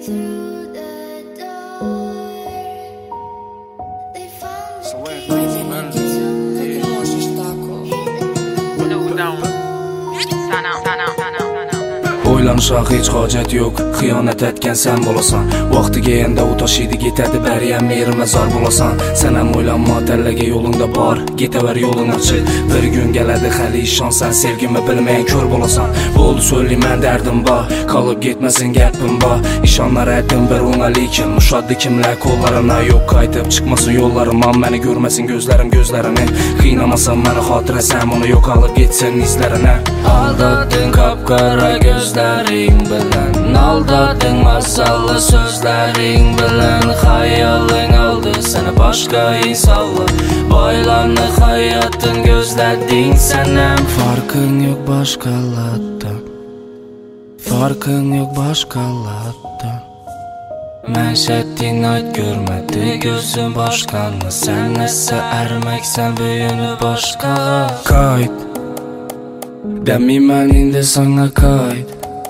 O'ylanishga hech hojat yo'q, xiyonat etgan sen bo'lasan. Vaqtiga endi u tashiydi ketadi, bariyam yerima zor bo'lasan. Sen ham o'ylanma, tanlagan yo'lingda bor, ketaver yo'ling ochiq. Bir kun keladi, hali ishonsan, sevgimni bilmagan ko'r bo'lasan. Bo'ldi so'ylayman dardim bor, qolib ketmasin gapim bor. Ishonlar aytdim bir o'nga lekin mushaddi kimlar qo'llarimdan yo'q qaytib chiqmasin yo'llarimdan, meni ko'rmasin gözlarini. Qiynamasan meni xotirasam, uni yo'qolib ketsin izlarini. Aldatding qapqara gözlerin bilen, aldadın masallı sözlerin bilen. Hayalın aldı seni başka insanla, baylandı hayatın gözledin senem. Farkın yok başkalardan, farkın yok başkalardan. Mənşettin ayt görmedi gözün başkanı, sen ise ermeksen büyünü başkağa. Kayıt Demimen indi sana kayıt,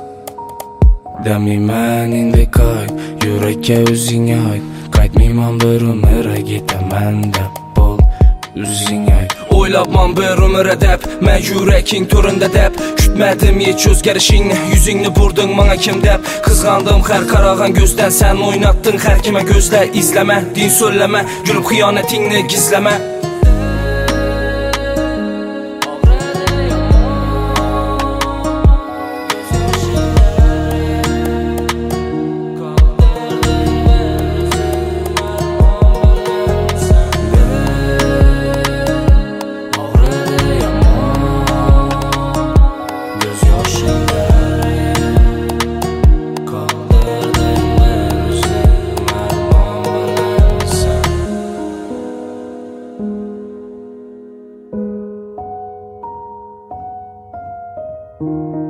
demimen indi kayıt. Yürekке özüne ait, qaytmayman bir ömüre gitemem de bol özüne ait. Oylabman bir ömüre dep, mən yürekin töründə dep. Kütmədim hiç özgərişini, yüzünü vurdun bana kim dep. Kızgandım her qarağan gözdən, sen oynattın her kime gözlə. İzləmə, din söyləmə, gülüb xiyanətini gizləmə. You